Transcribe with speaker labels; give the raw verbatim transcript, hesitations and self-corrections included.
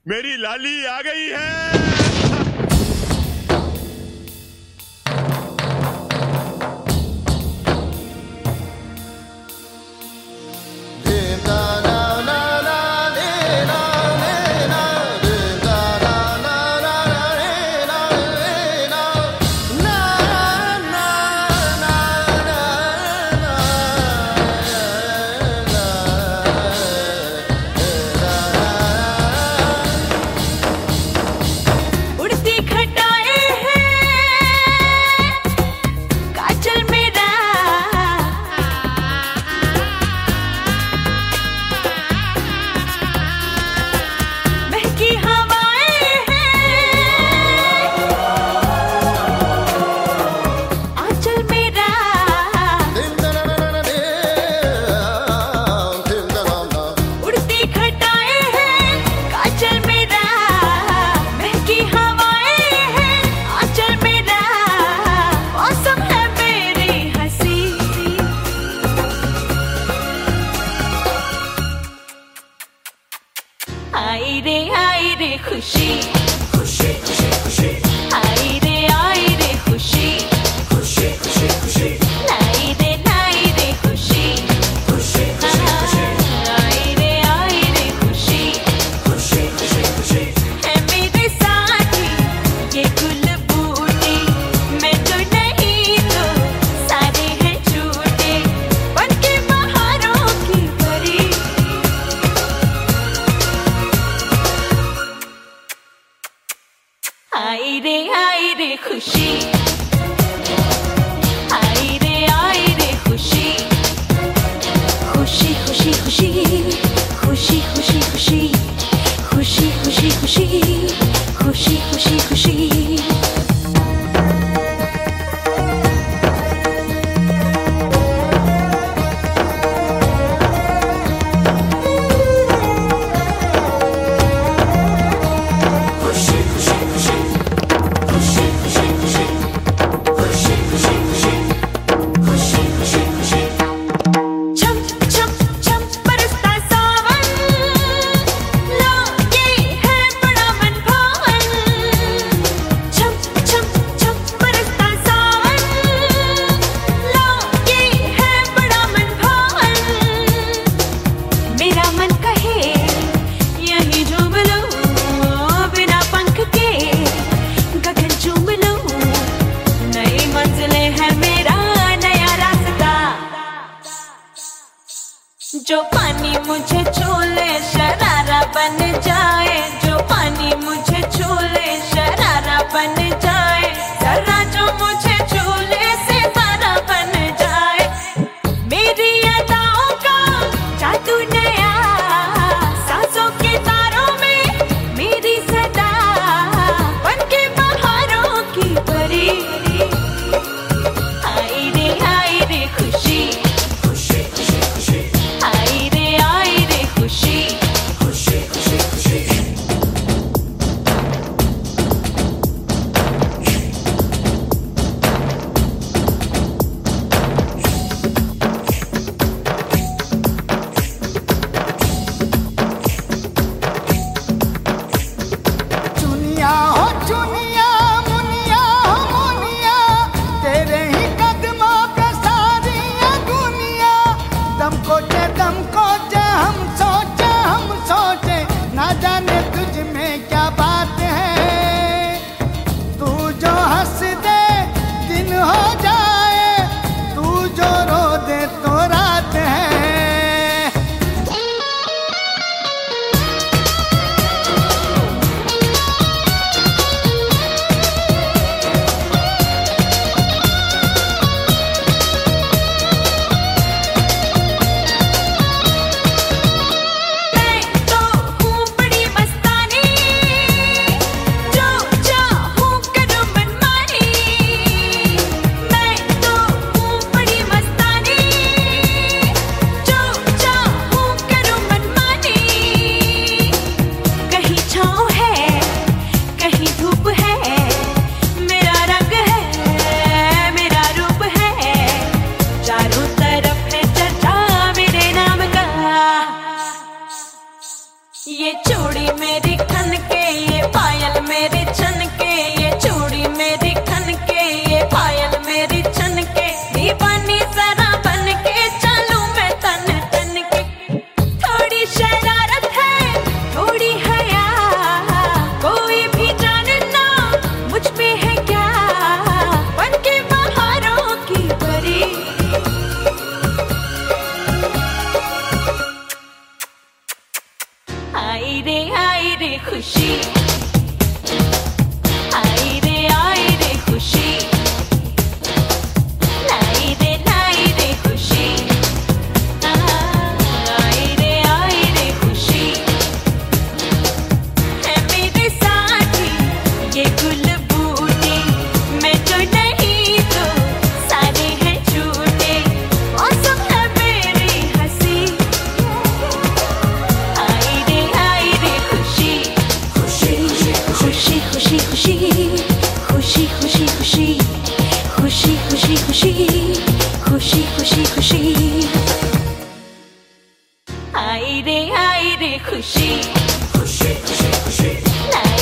Speaker 1: मेरी लाली आ गई है।
Speaker 2: आई रे आई रे खुशी खुशी खुशी खुशी आई रे आई रे खुशी खुशी खुशी खुशी लाई रे लाई रे खुशी खुशी खुशी खुशी आई रे आई रे खुशी खुशी खुशी खुशी है मेरे साथी ये गुल बूटे मैं तो नहीं तो सारे हैं झूठे बन के बहारों की परी आई रे आई रे खुशी आई रे आई रे खुशी खुशी खुशी खुशी खुशी खुशी खुशी खुशी खुशी खुशी खुशी खुशी खुशी जो पानी मुझे छू ले शरारा बन जाए जो पानी मुझे छू ले शरारा बन जाए जरा जो मुझे छू ले सितारा बन जाए मेरी अदाओं का जादू नया सांसों के तारों में मेरी सदा बन के बहारों की परी आई रे आई रे खुशी चूड़ी मेरी खन के, ये पायल मेरी छन के, ये चूड़ी मेरी खन के, ये पायल मेरी छन के, दीवानी जरा बन के चलूं मैं तन तन के। थोड़ी शरारत है, थोड़ी हया, कोई भी जाने ना मुझ में है क्या, बन के बहारों की परी। आई रे आई रे खुशी, आई रे आई रे खुशी, लाई रे लाई रे खुशी, आई रे आई रे खुशी। है मेरे साथी ये गुल बूटे, मैं जो नहीं तो सारे हैं झूठे, मौसम है मेरी हंसी। आई रे आई रे खुशी, खुशी खुशी खुशी खुशी खुशी खुशी खुशी खुशी खुशी खुशी खुशी खुशी। आई रे आई रे खुशी, खुशी खुशी खुशी।